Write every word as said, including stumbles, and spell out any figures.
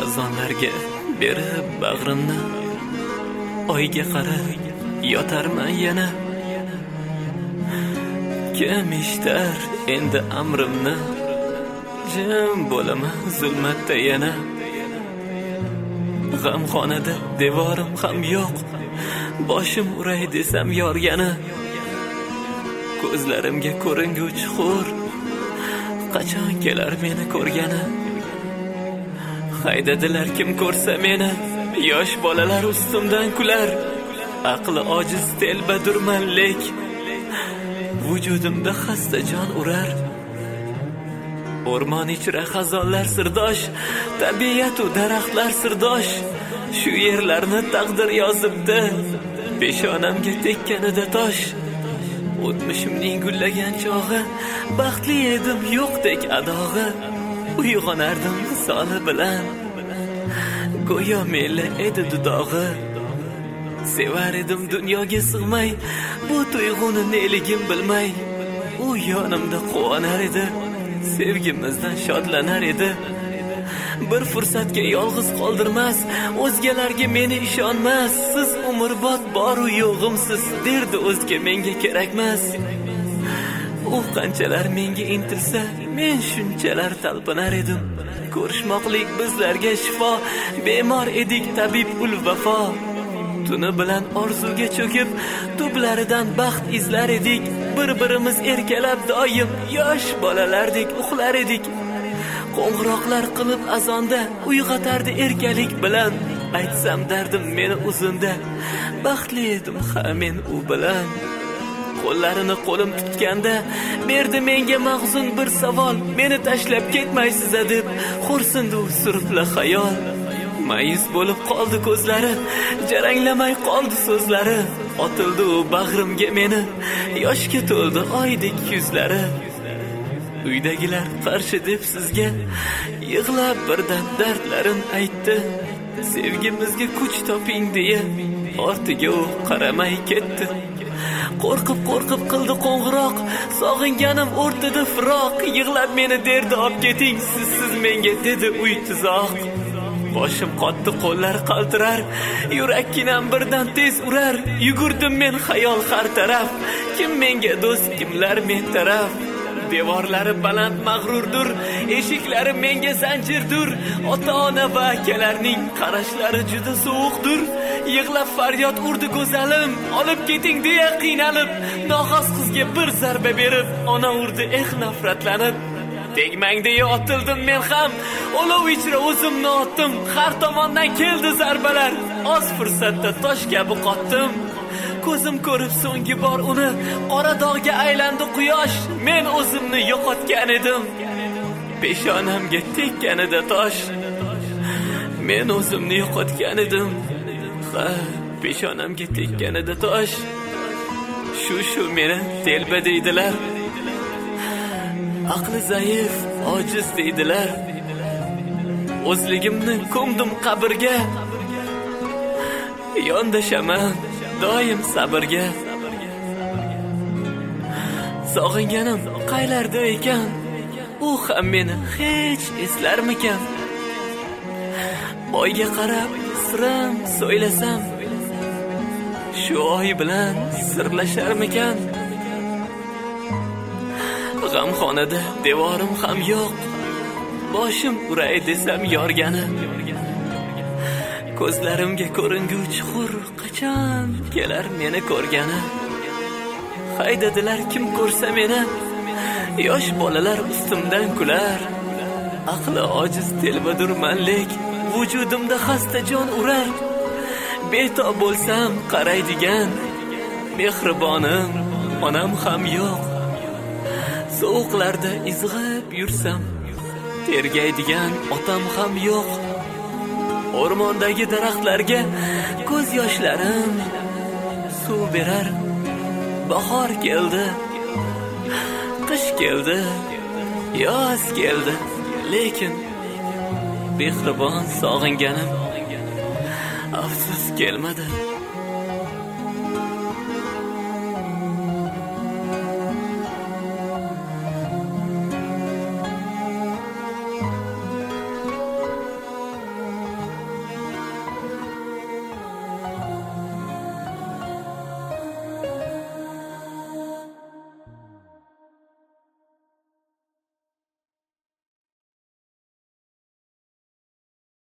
xazonlarga berib bag'rimni, oyga qarab yotarman yana. Kim eshitar endi amrimni, jim bo'laman zulmatda yana. G'amxonada devorim ham yo'q, boshim uray desam yorgani. Ko'zlarimga ko'ringuch chuqur, qachon kelar meni ko'rgani. Haydadilar kim ko'rsa meni, yosh bolalar ustimdan kular. Aqli ojiz telbadurman lek, vujudimda xasta jon urar. O'rmon ichra xazonlar sirdosh, tabiat u daraxtlar sirdosh. Shu yerlarni taqdir yozibdi, peshonamga tekkanida tosh. O'tmishimning gullagan chog'i, baxtli edim yo'qdek adog'i. Uyg'onardim misoli bilan, go'yo meli edi dudog'i. Sevar edim dunyoga sig'may, bu tuyg'uni neligim bilmay. U yonimda quvonar edi, sevgimizdan shodlanar edi. Bir fursatga yolg'iz qoldirmas, o'zgalarga meni ishonmas. Siz umrbod boru yo'g'imsiz, derdi o'zga menga kerakmas. U qanchalar menga intilsa, men shunchalar talpinar edim. Ko'rishmoqlik bizlarga shifo, bemor edik tabib ul vafo. Tuni bilan orzuga cho'kib, tublaridan baxt izlar edik. Bir-birimiz erkalab doim yosh bolalardek uxlar edik. Qo'ng'iroqlar qilib azonda uyg'otardi erkalik bilan. Aytsam dardim meni uzunda, baxtli edim ha men u bilan. Qo'llarini qo'lim tutganda berdi menga mahzun bir savol. Meni tashlab ketmaysiz deb xo'rsindi u surfli xayol. Mayus bo'lib qoldi ko'zlari, jaranglamay qoldi so'zlari. Otildi u bag'rimga meni, yoshga to'ldi oydek yuzlari. Uydagilar qarshi deb sizga yig'lab birdan dardlarin aytdi. Sevgimizga kuch toping deya ortiga u qaramay ketdi. Qo'rqib qo'rqib qildi qo'ng'iroq, sog'inganim o'rtada firoq. Yig'lab meni derdi olib keting, sizsiz menga dedi uy tuzoq. Boshim qotdi, qo'llar qaltirar, yurakkinam birdan tez urar. Yugurdim men xayol har taraf, kim menga do'st, kimlar men taraf. Devorlari baland mag'rurdur, eshiklari menga zanjirdur. Ota-ona va akalarning qarashlari juda sovuqdur. Yig'lab faryod urdi go'zalim, olib keting deya qiynalib. Noxos qizga bir zarba berib, ona urdi eh nafratlanib. Tegmang deya otildim men ham, olov ichra o'zimni otdim. Har tomondan keldi zarbalar, oz fursatda tosh kabi qotdim. Ko'zim ko'rib so'nggi bor uni, qora dog'ga aylandi quyosh. Men o'zimni yo'qotgan edim, peshonamga tekkanida tosh. Men o'zimni yo'qotgan edim, ha, peshonamga tekkanida tosh. Shu shu meni telba deydilar, aqli zaif, ojiz deydilar. O'zligimni ko'mdim qabrga, yondashaman doim sabrga. Sog'inganim qaylarda ekan, u ham meni hech eslarmikan? Oyga qarab siram so'ylasam, shu oy bilan sirlasharmikan? G'amxonada devorim ham yo'q, boshim uray desam yorgani. Ko'zlarimga ko'ringuch chuqur, qachon kelar meni ko'rgani. Haydadilar kim ko'rsa meni, yosh bolalar ustimdan kular. Aqli ojiz telbadurman lek, vujudimda xasta jon urar. Betob bo'lsam qaraydigan, mehribonim onam ham yo'q. Sovuqlarda izg'ib yursam, tergaydigan otam ham yo'q. O'rmondagi daraxtlarga ko'z yoshlarim suv berar. Bahor keldi, qish keldi, yoz keldi, lekin mehribon sog'inganim afsus kelmadi.